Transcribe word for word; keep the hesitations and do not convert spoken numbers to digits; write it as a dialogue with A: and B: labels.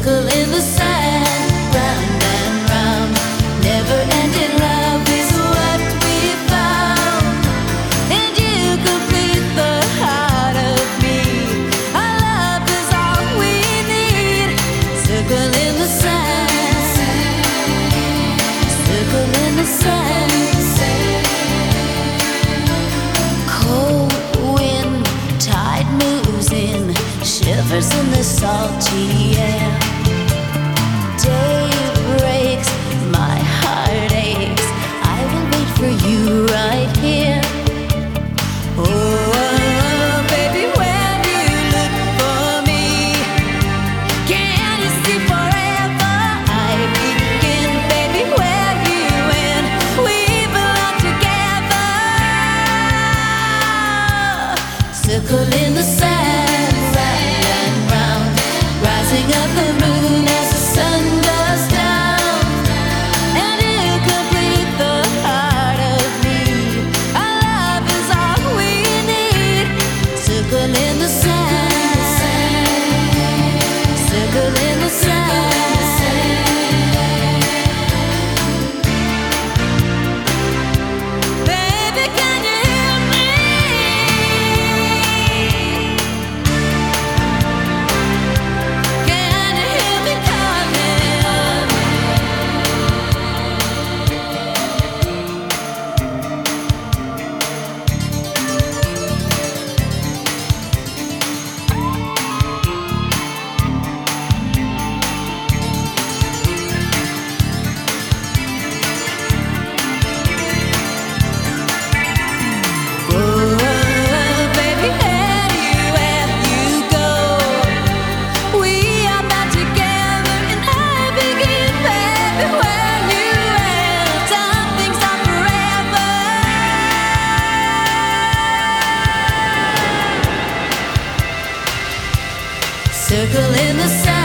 A: Circle in the sand, round and round. Never-ending love is what we found, and you complete the heart of me. Our love is all we need. Circle in the sand, circle in the sand. Cold wind, tide moves in, shivers in the salty air. Day breaks, my heart aches. I will wait for you right here. Oh, baby, when you look for me, can you see forever? I begin, baby, where you end. We belong together. Circle in the sand, round and round, rising up the moon as the sun goes down, and you complete the heart of me. Our love is all we need. Circle in the sand, circle in the sand. Baby, can you hear me? Can you hear me coming? Oh, baby, anywhere you go, we are bound together, and I begin, baby, where you end. Some things are forever. Circle in the sand.